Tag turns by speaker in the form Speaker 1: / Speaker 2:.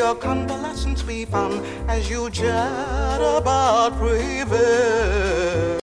Speaker 1: your convalescence be fun as you chat about prevail.